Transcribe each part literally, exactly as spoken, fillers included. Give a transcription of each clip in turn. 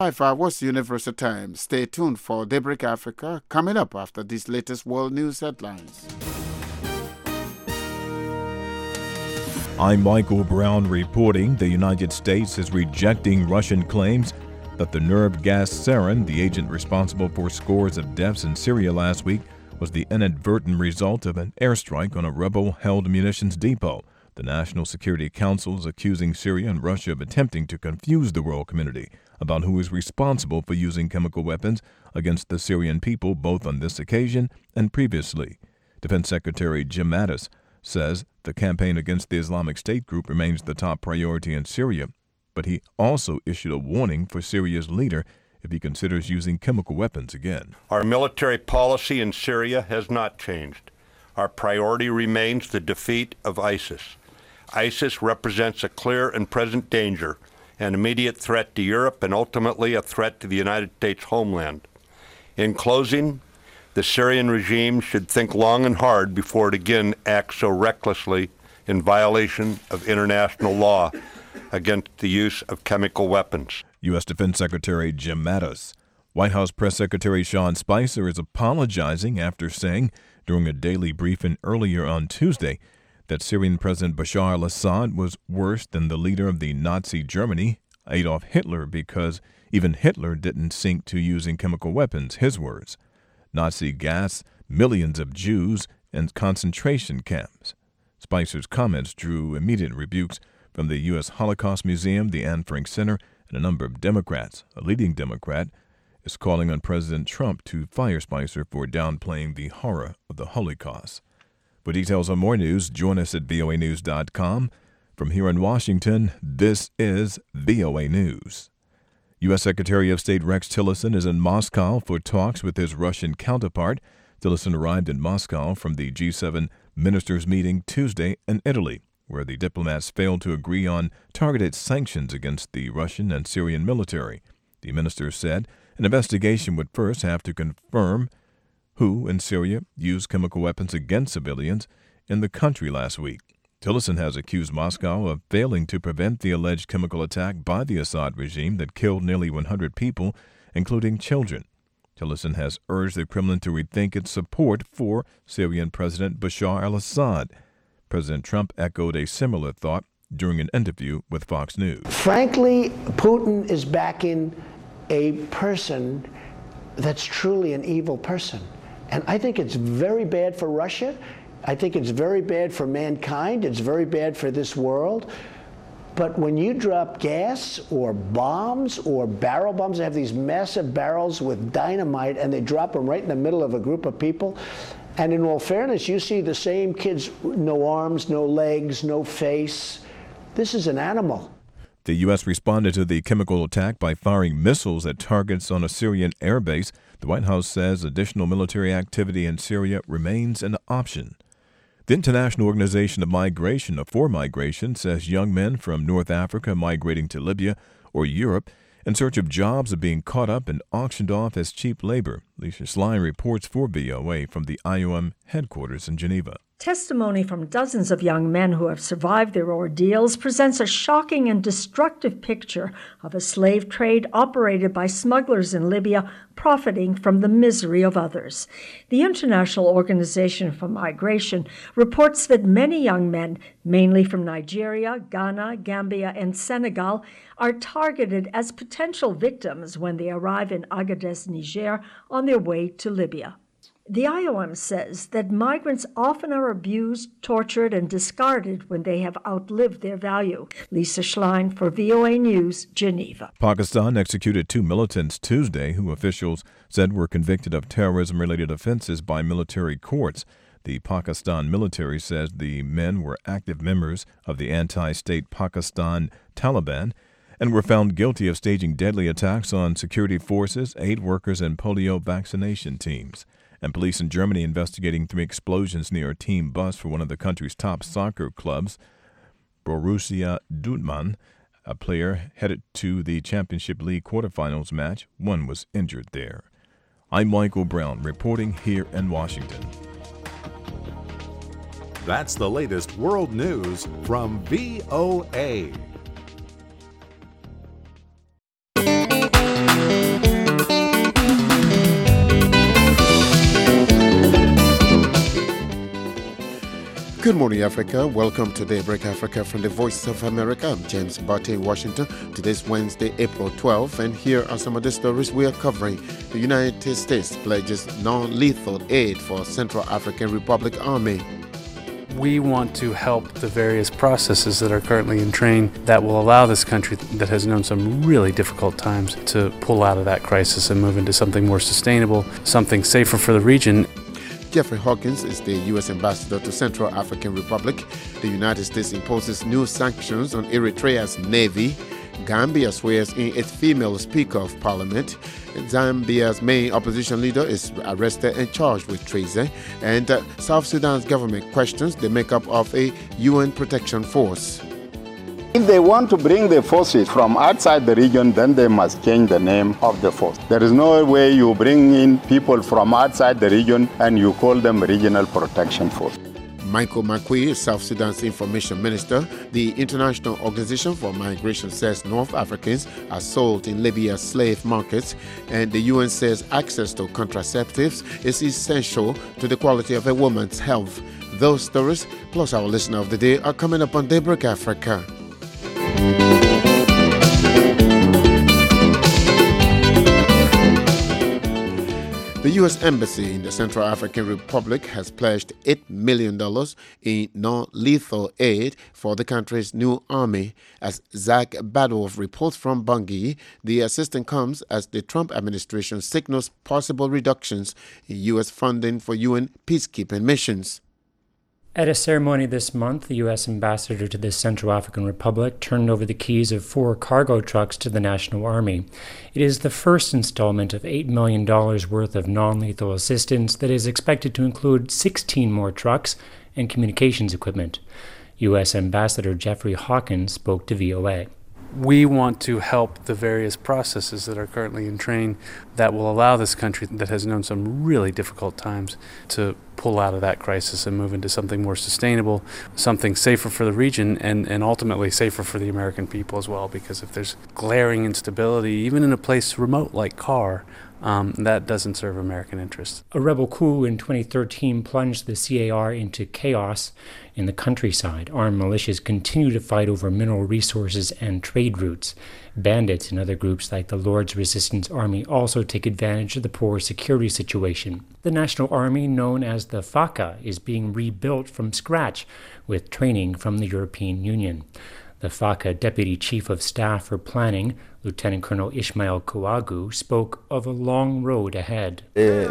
five hours Universal Time. Stay tuned for Daybreak Africa coming up after these latest world news headlines. I'm Michael Brown reporting the United States is rejecting Russian claims that the nerve gas sarin, the agent responsible for scores of deaths in Syria last week, was the inadvertent result of an airstrike on a rebel-held munitions depot. The National Security Council is accusing Syria and Russia of attempting to confuse the world community about who is responsible for using chemical weapons against the Syrian people, both on this occasion and previously. Defense Secretary Jim Mattis says the campaign against the Islamic State group remains the top priority in Syria, but he also issued a warning for Syria's leader if he considers using chemical weapons again. Our military policy in Syria has not changed. Our priority remains the defeat of ISIS. ISIS represents a clear and present danger, an immediate threat to Europe, and ultimately a threat to the United States homeland. In closing, the Syrian regime should think long and hard before it again acts so recklessly in violation of international law against the use of chemical weapons. U S. Defense Secretary Jim Mattis. White House Press Secretary Sean Spicer is apologizing after saying during a daily briefing earlier on Tuesday that Syrian President Bashar al-Assad was worse than the leader of the Nazi Germany, Adolf Hitler, because even Hitler didn't sink to using chemical weapons, his words. Nazi gas millions of Jews in concentration camps. Spicer's comments drew immediate rebukes from the U S. Holocaust Museum, the Anne Frank Center, and a number of Democrats. A leading Democrat is calling on President Trump to fire Spicer for downplaying the horror of the Holocaust. For details on more news, join us at V O A news dot com. From here in Washington, this is V O A News. U S. Secretary of State Rex Tillerson is in Moscow for talks with his Russian counterpart. Tillerson arrived in Moscow from the G seven ministers' meeting Tuesday in Italy, where the diplomats failed to agree on targeted sanctions against the Russian and Syrian military. The ministers said an investigation would first have to confirm who in Syria used chemical weapons against civilians in the country last week. Tillerson has accused Moscow of failing to prevent the alleged chemical attack by the Assad regime that killed nearly one hundred people, including children. Tillerson has urged the Kremlin to rethink its support for Syrian President Bashar al-Assad. President Trump echoed a similar thought during an interview with Fox News. Frankly, Putin is backing a person that's truly an evil person. And I think it's very bad for Russia. I think it's very bad for mankind. It's very bad for this world. But when you drop gas or bombs or barrel bombs, they have these massive barrels with dynamite and they drop them right in the middle of a group of people. And in all fairness, you see the same kids, no arms, no legs, no face. This is an animal. The U S responded to the chemical attack by firing missiles at targets on a Syrian airbase. The White House says additional military activity in Syria remains an option. The International Organization of Migration for Migration says young men from North Africa migrating to Libya or Europe in search of jobs are being caught up and auctioned off as cheap labor. Lisa Schlein reports for V O A from the I O M headquarters in Geneva. Testimony from dozens of young men who have survived their ordeals presents a shocking and destructive picture of a slave trade operated by smugglers in Libya, profiting from the misery of others. The International Organization for Migration reports that many young men, mainly from Nigeria, Ghana, Gambia, and Senegal, are targeted as potential victims when they arrive in Agadez, Niger, on their way to Libya. The I O M says that migrants often are abused, tortured, and discarded when they have outlived their value. Lisa Schlein for V O A News, Geneva. Pakistan executed two militants Tuesday who officials said were convicted of terrorism-related offenses by military courts. The Pakistan military says the men were active members of the anti-state Pakistan Taliban and were found guilty of staging deadly attacks on security forces, aid workers, and polio vaccination teams. And police in Germany investigating three explosions near a team bus for one of the country's top soccer clubs, Borussia Dortmund. A player headed to the Championship League quarterfinals match. One was injured there. I'm Michael Brown reporting here in Washington. That's the latest world news from V O A. Good morning, Africa. Welcome to Daybreak Africa from the Voice of America. I'm James Barty in Washington. Today's Wednesday, April twelfth, and here are some of the stories we are covering. The United States pledges non-lethal aid for Central African Republic Army. We want to help the various processes that are currently in train that will allow this country that has known some really difficult times to pull out of that crisis and move into something more sustainable, something safer for the region. Jeffrey Hawkins is the U S ambassador to Central African Republic. The United States imposes new sanctions on Eritrea's navy. Gambia swears in its female Speaker of Parliament. Zambia's main opposition leader is arrested and charged with treason. And uh, South Sudan's government questions the makeup of a U N protection force. If they want to bring the forces from outside the region, then they must change the name of the force. There is no way you bring in people from outside the region and you call them Regional Protection Force. Michael Makui is South Sudan's information minister. The International Organization for Migration says North Africans are sold in Libya's slave markets, and the U N says access to contraceptives is essential to the quality of a woman's health. Those stories, plus our listener of the day, are coming up on Daybreak Africa. The U S Embassy in the Central African Republic has pledged eight million dollars in non-lethal aid for the country's new army. As Zach Badorf reports from Bangui, the assistance comes as the Trump administration signals possible reductions in U S funding for U N peacekeeping missions. At a ceremony this month, the U S ambassador to the Central African Republic turned over the keys of four cargo trucks to the National Army. It is the first installment of eight million dollars worth of non-lethal assistance that is expected to include sixteen more trucks and communications equipment. U S Ambassador Jeffrey Hawkins spoke to V O A. We want to help the various processes that are currently in train that will allow this country that has known some really difficult times to pull out of that crisis and move into something more sustainable, something safer for the region, and, and ultimately safer for the American people as well, because if there's glaring instability, even in a place remote like Kar, Um, that doesn't serve American interests. A rebel coup in twenty thirteen plunged the C A R into chaos in the countryside. Armed militias continue to fight over mineral resources and trade routes. Bandits and other groups like the Lord's Resistance Army also take advantage of the poor security situation. The National Army, known as the FACA, is being rebuilt from scratch with training from the European Union. The FACA Deputy Chief of Staff for Planning, Lieutenant Colonel Ishmael Kouagu, spoke of a long road ahead.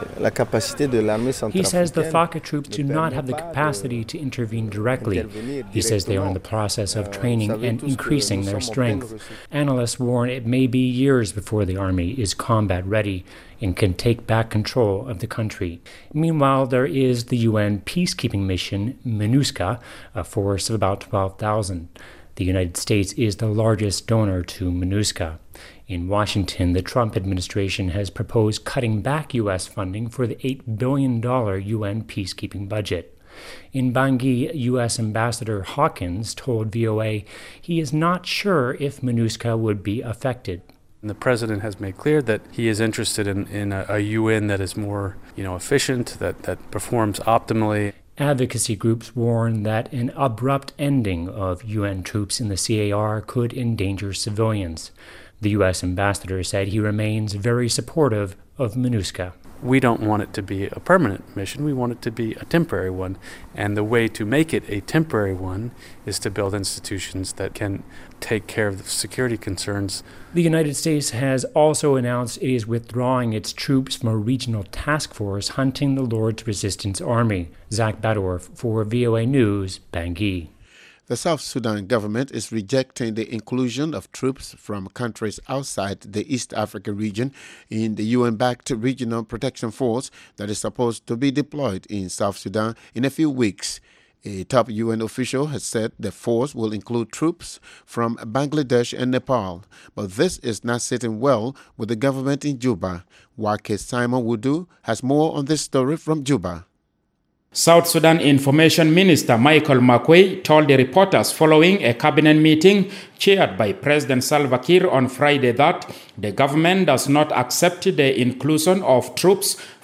He says the FACA troops do not have the capacity to intervene directly. He says they are in the process of training and increasing their strength. Analysts warn it may be years before the army is combat ready and can take back control of the country. Meanwhile, there is the U N peacekeeping mission, MINUSCA, a force of about twelve thousand. The United States is the largest donor to MINUSCA. In Washington, the Trump administration has proposed cutting back U S funding for the eight billion dollars U N peacekeeping budget. In Bangui, U S Ambassador Hawkins told V O A he is not sure if MINUSCA would be affected. And the president has made clear that he is interested in, in a, a U N that is more, you know, efficient, that, that performs optimally. Advocacy groups warn that an abrupt ending of U N troops in the C A R could endanger civilians. The U S ambassador said he remains very supportive of MINUSCA. We don't want it to be a permanent mission. We want it to be a temporary one. And the way to make it a temporary one is to build institutions that can take care of the security concerns. The United States has also announced it is withdrawing its troops from a regional task force hunting the Lord's Resistance Army. Zach Badorf for V O A News, Bangui. The South Sudan government is rejecting the inclusion of troops from countries outside the East Africa region in the U N-backed Regional Protection Force that is supposed to be deployed in South Sudan in a few weeks. A top U N official has said the force will include troops from Bangladesh and Nepal, but this is not sitting well with the government in Juba. Wake Simon Wudu has more on this story from Juba. South Sudan Information Minister Michael Makui told the reporters following a cabinet meeting chaired by President Salva Kiir on Friday that the government does not accept the inclusion of troops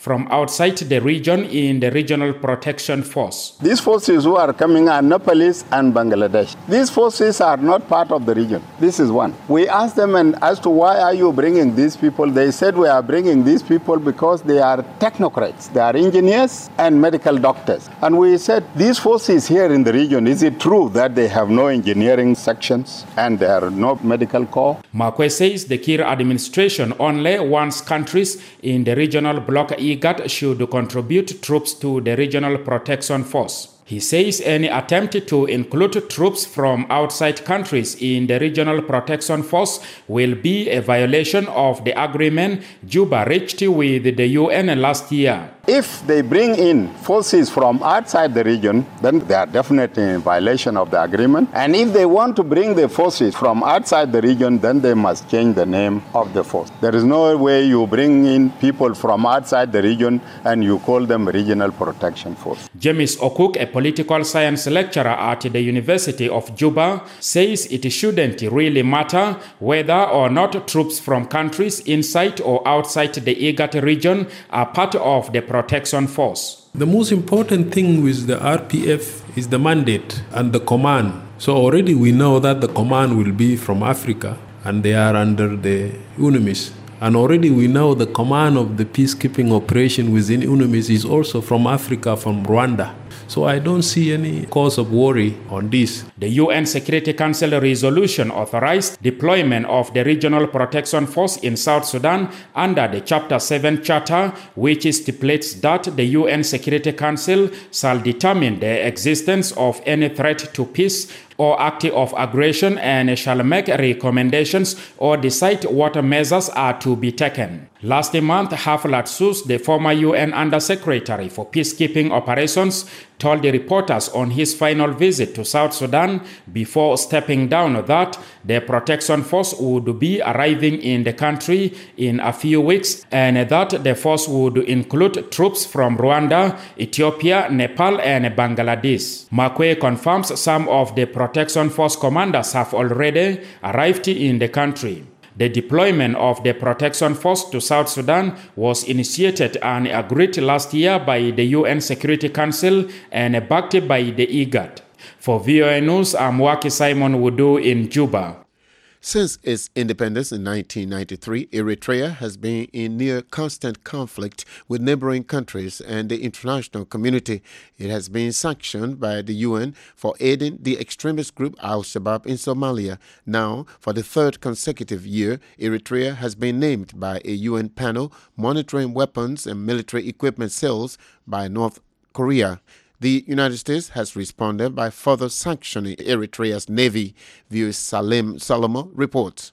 from outside the region in the Regional Protection Force. These forces who are coming are Nepalese and Bangladesh. These forces are not part of the region. This is one. We asked them and as to why are you bringing these people? They said we are bringing these people because they are technocrats. They are engineers and medical doctors. And we said, these forces here in the region, is it true that they have no engineering sections and there are no medical corps? Makwe says the Kiir administration only wants countries in the regional bloc IGAD should contribute troops to the Regional Protection Force. He says any attempt to include troops from outside countries in the Regional Protection Force will be a violation of the agreement Juba reached with the U N last year. If they bring in forces from outside the region, then they are definitely in violation of the agreement. And if they want to bring the forces from outside the region, then they must change the name of the force. There is no way you bring in people from outside the region and you call them Regional Protection Force. James Okuk, a political science lecturer at the University of Juba, says it shouldn't really matter whether or not troops from countries inside or outside the IGAD region are part of the protection force. The most important thing with the R P F is the mandate and the command. So already we know that the command will be from Africa and they are under the UNMISS. And already we know the command of the peacekeeping operation within UNMISS is also from Africa, from Rwanda. So I don't see any cause of worry on this. The U N Security Council resolution authorized deployment of the Regional Protection Force in South Sudan under the Chapter seven Charter, which stipulates that the U N Security Council shall determine the existence of any threat to peace or act of aggression and shall make recommendations or decide what measures are to be taken. Last month, Haflat Sus, the former U N Undersecretary for Peacekeeping Operations, told the reporters on his final visit to South Sudan before stepping down that the protection force would be arriving in the country in a few weeks and that the force would include troops from Rwanda, Ethiopia, Nepal, and Bangladesh. Makwe confirms some of the protection force commanders have already arrived in the country. The deployment of the protection force to South Sudan was initiated and agreed last year by the U N Security Council and backed by the IGAD. For V O A News, I'm Waki Simon Wudu in Juba. Since its independence in nineteen ninety-three, Eritrea has been in near constant conflict with neighboring countries and the international community. It has been sanctioned by the U N for aiding the extremist group Al-Shabaab in Somalia. Now, for the third consecutive year, Eritrea has been named by a U N panel monitoring weapons and military equipment sales by North Korea. The United States has responded by further sanctioning Eritrea's navy, V O A's Salim Salomo reports.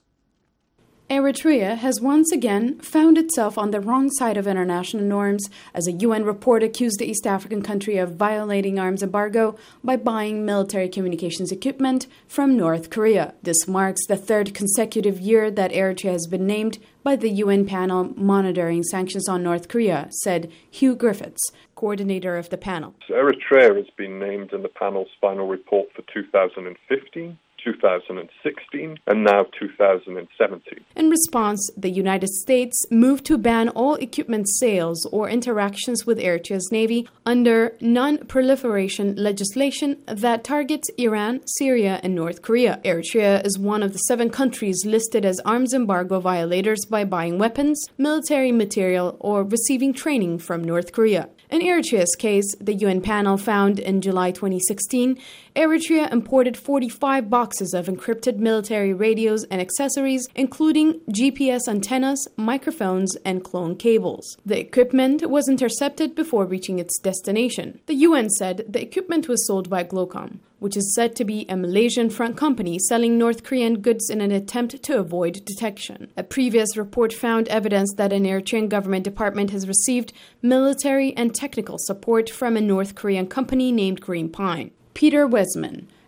Eritrea has once again found itself on the wrong side of international norms as a U N report accused the East African country of violating arms embargo by buying military communications equipment from North Korea. This marks the third consecutive year that Eritrea has been named by the U N panel monitoring sanctions on North Korea, said Hugh Griffiths, coordinator of the panel. Eritrea has been named in the panel's final report for two thousand fifteen, two thousand sixteen, and now two thousand seventeen. In response, the United States moved to ban all equipment sales or interactions with Eritrea's navy under non-proliferation legislation that targets Iran, Syria, and North Korea. Eritrea is one of the seven countries listed as arms embargo violators by buying weapons, military material, or receiving training from North Korea. In Eritrea's case, the U N panel found in July twenty sixteen, Eritrea imported forty-five boxes of encrypted military radios and accessories, including G P S antennas, microphones, and clone cables. The equipment was intercepted before reaching its destination. The U N said the equipment was sold by Glocom, which is said to be a Malaysian-front company selling North Korean goods in an attempt to avoid detection. A previous report found evidence that an Eritrean government department has received military and technical support from a North Korean company named Green Pine. Peter Wesman,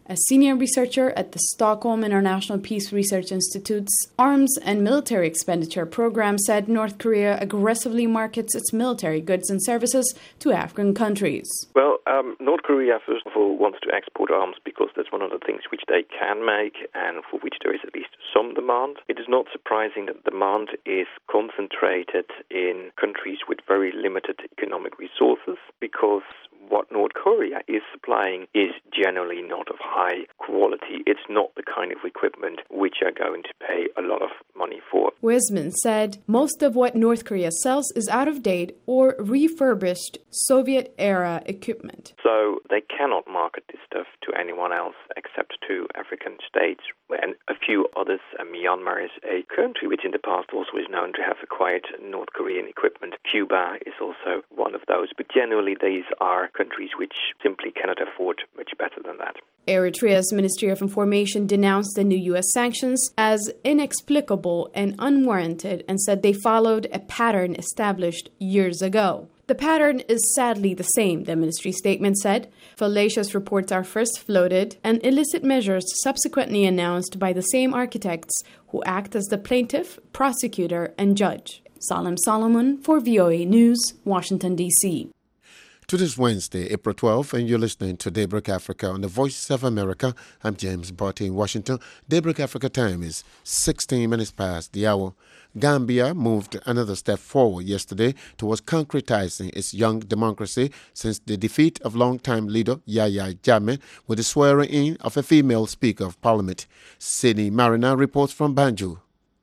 A senior researcher at the Stockholm International Peace Research Institute's Arms and Military Expenditure Program said North Korea aggressively markets its military goods and services to African countries. Well, um, North Korea, first of all, wants to export arms because that's one of the things which they can make and for which there is at least some demand. It is not surprising that demand is concentrated in countries with very limited economic resources, because what North Korea is supplying is generally not of high quality. It's not the kind of equipment which are going to pay a lot of money for. Wiseman said most of what North Korea sells is out-of-date or refurbished Soviet-era equipment. So they cannot market this stuff to anyone else except to African states and a few others. Uh, Myanmar is a country which in the past also is known to have acquired North Korean equipment. Cuba is also one of those. But generally these are countries which simply cannot afford much better than that. Eritrea's Ministry of Information denounced the new U S sanctions as inexplicable and unwarranted and said they followed a pattern established years ago. The pattern is sadly the same, the ministry statement said. Fallacious reports are first floated and illicit measures subsequently announced by the same architects who act as the plaintiff, prosecutor, and judge. Salim Solomon for V O A News, Washington, D C Today's Wednesday, April twelfth, and you're listening to Daybreak Africa on the Voice of America. I'm James Barty in Washington. Daybreak Africa time is sixteen minutes past the hour. Gambia moved another step forward yesterday towards concretizing its young democracy since the defeat of longtime leader Yahya Jammeh with the swearing in of a female Speaker of Parliament. Sydney Marina reports from Banjul.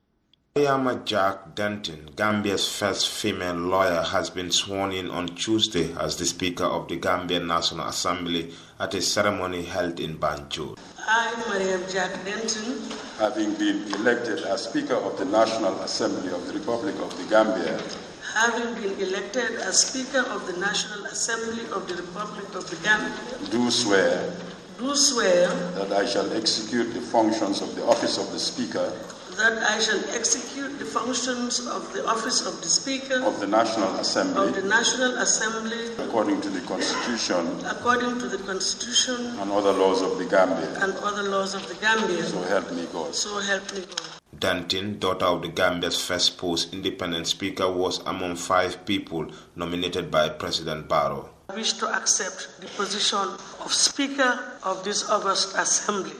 Mariama Jack Denton, Gambia's first female lawyer, has been sworn in on Tuesday as the Speaker of the Gambian National Assembly at a ceremony held in Banjul. I, Mariam Jack Denton, having been elected as Speaker of the National Assembly of the Republic of the Gambia, having been elected as Speaker of the National Assembly of the Republic of the Gambia, do swear, do swear that I shall execute the functions of the office of the Speaker that I shall execute the functions of the office of the Speaker of the National Assembly of the National Assembly according to the Constitution according to the Constitution and other laws of the Gambia and other laws of the Gambia. So help me God. So help me God. Denton, daughter of the Gambia's first post-independent Speaker, was among five people nominated by President Barrow. I wish to accept the position of Speaker of this August Assembly.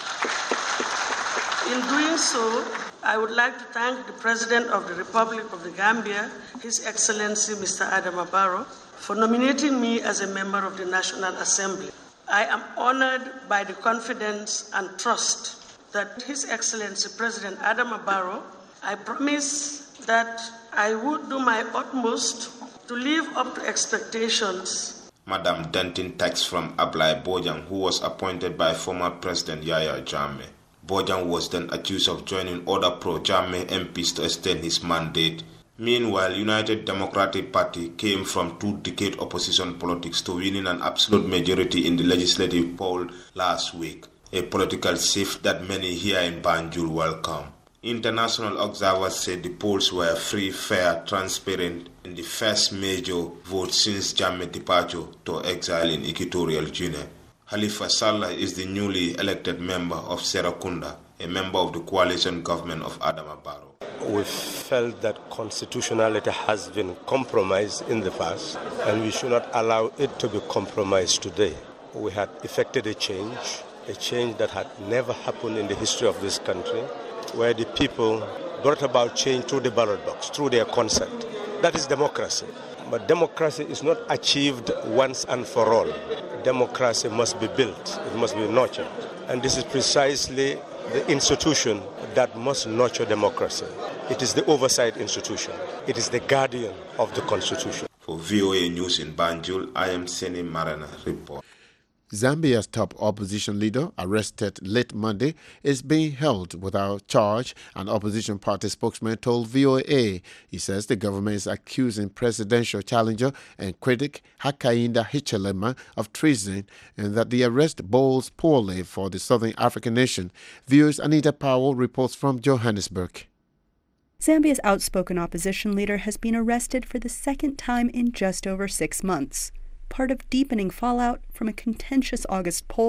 In doing so, I would like to thank the President of the Republic of the Gambia, His Excellency Mister Adama Barrow, for nominating me as a member of the National Assembly. I am honored by the confidence and trust that His Excellency President Adama Barrow. I promise that I would do my utmost to live up to expectations. Madam Denton takes from Ablai Bojang, who was appointed by former President Yahya Jammeh. Bojang was then accused of joining other pro-Jammeh M Ps to extend his mandate. Meanwhile, United Democratic Party came from two-decade opposition politics to winning an absolute majority in the legislative poll last week, a political shift that many here in Banjul welcome. International observers said the polls were free, fair, transparent, in the first major vote since Jammeh's departure to exile in Equatorial Guinea. Halifa Sallah is the newly elected member of Serakunda, a member of the coalition government of Adama Barrow. We felt that constitutionality has been compromised in the past, and we should not allow it to be compromised today. We had effected a change, a change that had never happened in the history of this country, where the people brought about change through the ballot box, through their consent. That is democracy. But democracy is not achieved once and for all. Democracy must be built, it must be nurtured. And this is precisely the institution that must nurture democracy. It is the oversight institution. It is the guardian of the Constitution. For V O A News in Banjul, I am Seni Marana report. Zambia's top opposition leader, arrested late Monday, is being held without charge, an opposition party spokesman told V O A. He says the government is accusing presidential challenger and critic Hakainde Hichilema of treason and that the arrest bodes poorly for the Southern African nation. V O A's Anita Powell reports from Johannesburg. Zambia's outspoken opposition leader has been arrested for the second time in just over six months. Part of deepening fallout from a contentious August poll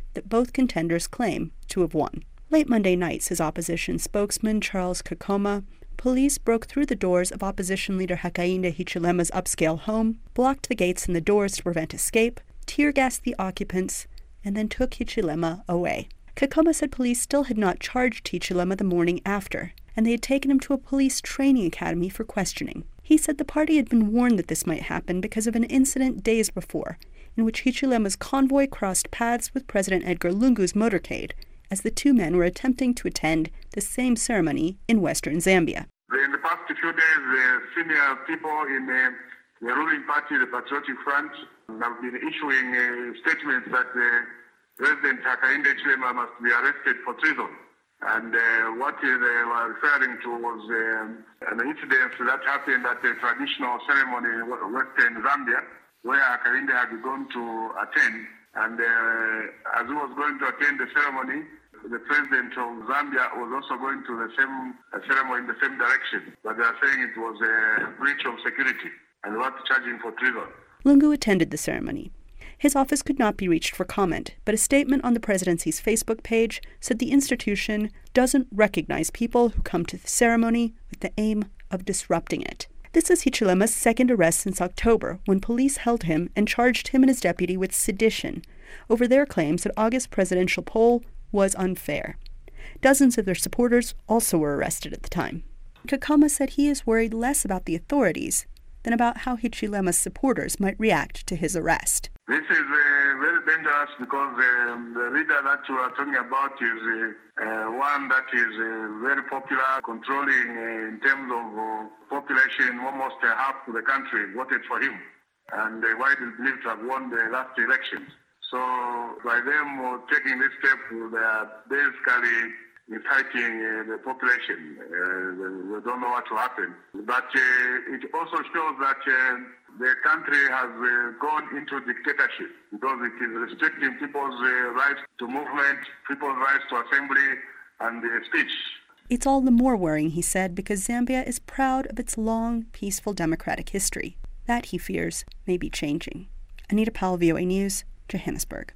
that both contenders claim to have won. Late Monday night, says opposition spokesman Charles Kakoma, police broke through the doors of opposition leader Hakainde Hichilema's upscale home, blocked the gates and the doors to prevent escape, tear-gassed the occupants, and then took Hichilema away. Kakoma said police still had not charged Hichilema the morning after, and they had taken him to a police training academy for questioning. He said the party had been warned that this might happen because of an incident days before, in which Hichilema's convoy crossed paths with President Edgar Lungu's motorcade, as the two men were attempting to attend the same ceremony in western Zambia. In the past few days, the senior people in uh, the ruling party, the Patriotic Front, have been issuing uh, statements that uh, President Hakainde Hichilema must be arrested for treason. And uh, what they were referring to was um, an incident that happened at a traditional ceremony in western Zambia, where Hakainde had gone to attend. And uh, as he was going to attend the ceremony, the president of Zambia was also going to the same uh, ceremony in the same direction. But they are saying it was a breach of security and they want to charge him for treason. Lungu attended the ceremony. His office could not be reached for comment, but a statement on the presidency's Facebook page said the institution doesn't recognize people who come to the ceremony with the aim of disrupting it. This is Hichilema's second arrest since October, when police held him and charged him and his deputy with sedition over their claims that August's presidential poll was unfair. Dozens of their supporters also were arrested at the time. Kakoma said he is worried less about the authorities than about how Hichilema's supporters might react to his arrest. This is uh, very dangerous because um, the leader that you are talking about is uh, uh, one that is uh, very popular, controlling uh, in terms of uh, population, almost uh, half of the country voted for him, and uh, widely believed to have won the last elections. So by them uh, taking this step, they are basically inciting uh, the population. Uh, we don't know what will happen. But uh, it also shows that uh, the country has uh, gone into dictatorship because it is restricting people's uh, rights to movement, people's rights to assembly and uh, speech. It's all the more worrying, he said, because Zambia is proud of its long, peaceful democratic history. That, he fears, may be changing. Anita Powell, V O A News, Johannesburg.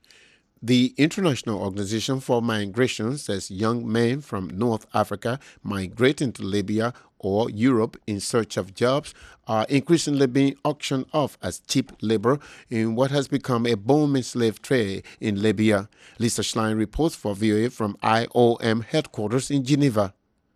The International Organization for Migration says young men from North Africa migrating to Libya or Europe in search of jobs are increasingly being auctioned off as cheap labor in what has become a booming slave trade in Libya. Lisa Schlein reports for V O A from I O M headquarters in Geneva.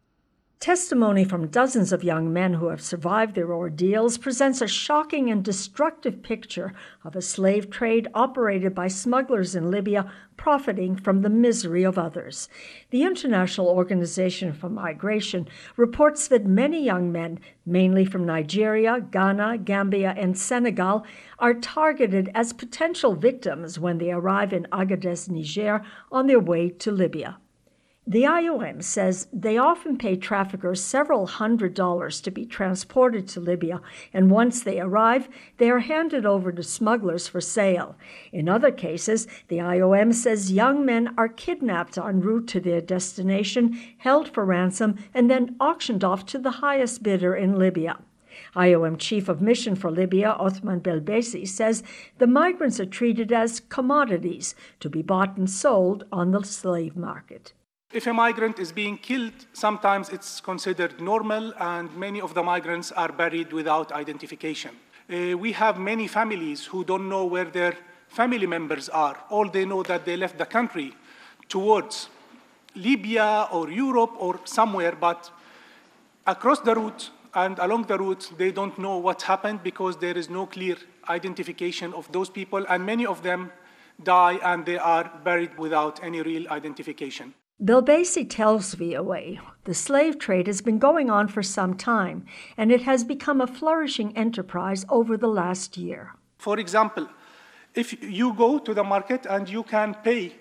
Testimony from dozens of young men who have survived their ordeals presents a shocking and destructive picture of a slave trade operated by smugglers in Libya, profiting from the misery of others. The International Organization for Migration reports that many young men, mainly from Nigeria, Ghana, Gambia, and Senegal, are targeted as potential victims when they arrive in Agadez, Niger, on their way to Libya. The I O M says they often pay traffickers several hundred dollars to be transported to Libya, and once they arrive, they are handed over to smugglers for sale. In other cases, the I O M says young men are kidnapped en route to their destination, held for ransom, and then auctioned off to the highest bidder in Libya. I O M Chief of Mission for Libya, Othman Belbesi, says the migrants are treated as commodities to be bought and sold on the slave market. If a migrant is being killed, sometimes it's considered normal, and many of the migrants are buried without identification. Uh, we have many families who don't know where their family members are. All they know that they left the country towards Libya or Europe or somewhere, but across the route and along the route, they don't know what happened because there is no clear identification of those people, and many of them die and they are buried without any real identification. Belbesi tells V O A the slave trade has been going on for some time, and it has become a flourishing enterprise over the last year. For example, if you go to the market and you can pay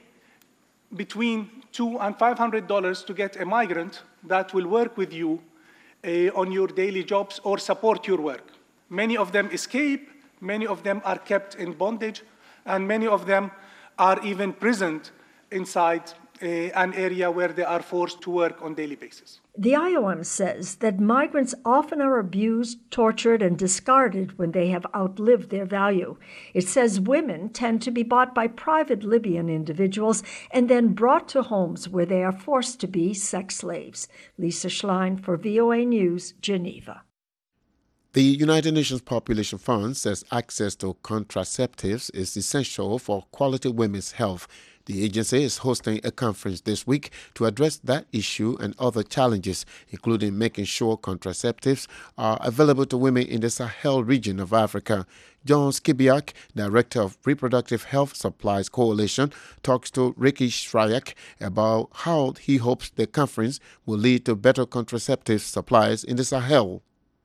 between two and five hundred dollars to get a migrant that will work with you uh, on your daily jobs or support your work. Many of them escape, many of them are kept in bondage, and many of them are even imprisoned inside uh, an area where they are forced to work on a daily basis. The I O M says that migrants often are abused, tortured, and discarded when they have outlived their value. It says women tend to be bought by private Libyan individuals and then brought to homes where they are forced to be sex slaves. Lisa Schlein for V O A News, Geneva. The United Nations Population Fund says access to contraceptives is essential for quality women's health. The agency is hosting a conference this week to address that issue and other challenges, including making sure contraceptives are available to women in the Sahel region of Africa. John Skibiak, Director of Reproductive Health Supplies Coalition, talks to Ricky Shryak about how he hopes the conference will lead to better contraceptive supplies in the Sahel.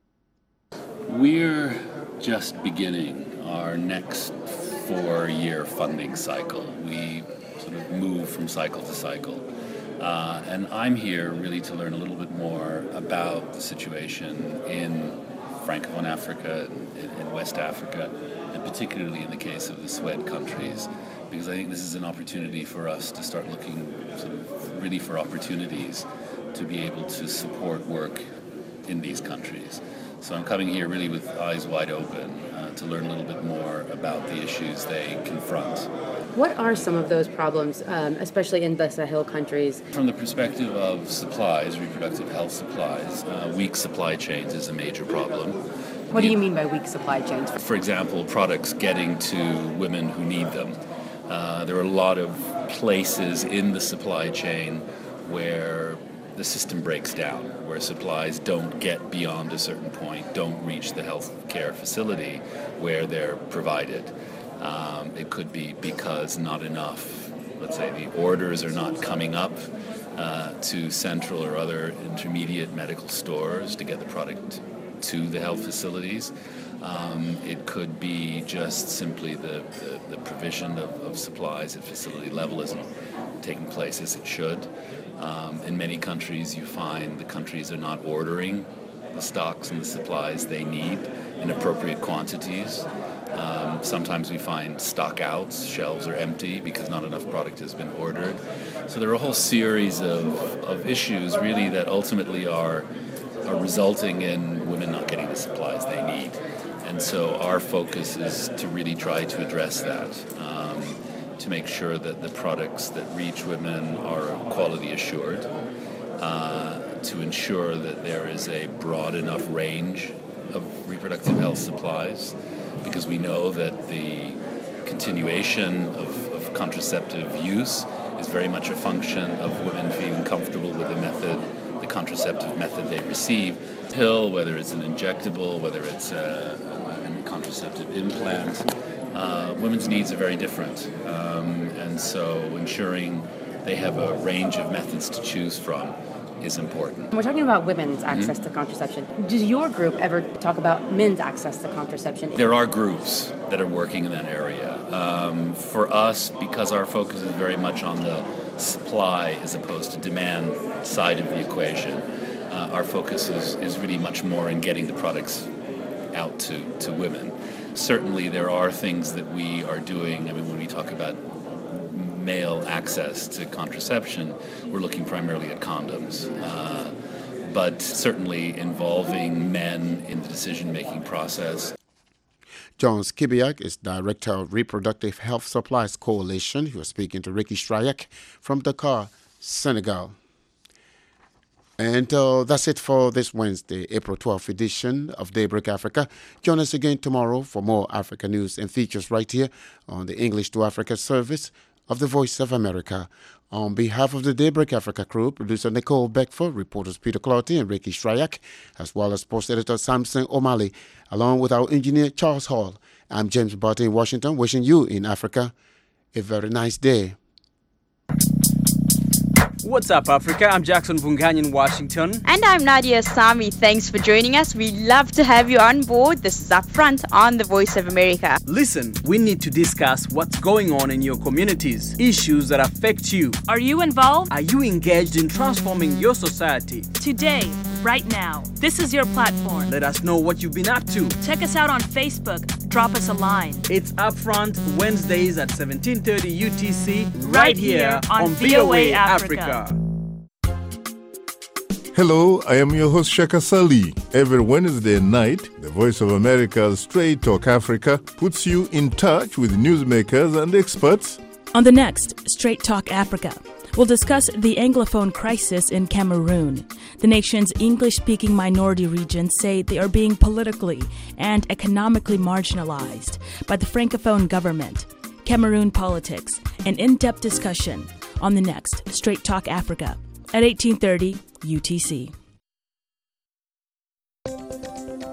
We're just beginning our next four-year funding cycle. We sort of move from cycle to cycle. Uh, and I'm here really to learn a little bit more about the situation in Francophone Africa, in, in West Africa, and particularly in the case of the SWED countries, because I think this is an opportunity for us to start looking sort of really for opportunities to be able to support work in these countries. So I'm coming here really with eyes wide open uh, to learn a little bit more about the issues they confront. What are some of those problems, um, especially in the Sahel countries? From the perspective of supplies, reproductive health supplies, uh, weak supply chains is a major problem. What do you mean by weak supply chains? For example, products getting to women who need them. Uh, there are a lot of places in the supply chain where the system breaks down, where supplies don't get beyond a certain point, don't reach the health care facility where they're provided. Um, it could be because not enough, let's say the orders are not coming up uh, to central or other intermediate medical stores to get the product to the health facilities. Um, it could be just simply the, the, the provision of, of supplies at facility level isn't taking place as it should. Um, in many countries, you find the countries are not ordering the stocks and the supplies they need in appropriate quantities. Um, sometimes we find stock outs, shelves are empty because not enough product has been ordered. So there are a whole series of, of issues really that ultimately are, are resulting in women not getting the supplies they need. And so our focus is to really try to address that. Um, to make sure that the products that reach women are quality assured, uh, to ensure that there is a broad enough range of reproductive health supplies, because we know that the continuation of, of contraceptive use is very much a function of women feeling comfortable with the method, the contraceptive method they receive. Pill, whether it's an injectable, whether it's a, a contraceptive implant, Uh, women's needs are very different, um, and so ensuring they have a range of methods to choose from is important. We're talking about women's access mm-hmm. to contraception. Does your group ever talk about men's access to contraception? There are groups that are working in that area. Um, for us, because our focus is very much on the supply as opposed to demand side of the equation, uh, our focus is, is really much more in getting the products out to, to women. Certainly there are things that we are doing. I mean, when we talk about male access to contraception, we're looking primarily at condoms. Uh, but certainly involving men in the decision-making process. John Skibiak is Director of Reproductive Health Supplies Coalition. He was speaking to Ricky Shryak from Dakar, Senegal. And uh, that's it for this Wednesday, April twelfth edition of Daybreak Africa. Join us again tomorrow for more Africa news and features right here on the English to Africa service of the Voice of America. On behalf of the Daybreak Africa crew, producer Nicole Beckford, reporters Peter Clotty and Ricky Shryak, as well as sports editor Samson O'Malley, along with our engineer Charles Hall, I'm James Barton in Washington, wishing you in Africa a very nice day. What's up, Africa? I'm Jackson Vunganyi in Washington. And I'm Nadia Sami. Thanks for joining us. We love to have you on board. This is Upfront on the Voice of America. Listen, we need to discuss what's going on in your communities, issues that affect you. Are you involved? Are you engaged in transforming your society? Today, right now, this is your platform. Let us know what you've been up to. Check us out on Facebook. drop us a line. It's Upfront Wednesdays at seventeen thirty U T C, right, right here on, on V O A Africa. Africa. Hello, I am your host Shaka Sali. Every Wednesday night, the Voice of America's Straight Talk Africa puts you in touch with newsmakers and experts. On the next Straight Talk Africa, we'll discuss the Anglophone crisis in Cameroon. The nation's English-speaking minority regions say they are being politically and economically marginalized by the Francophone government. Cameroon politics, an in-depth discussion on the next Straight Talk Africa at eighteen thirty U T C.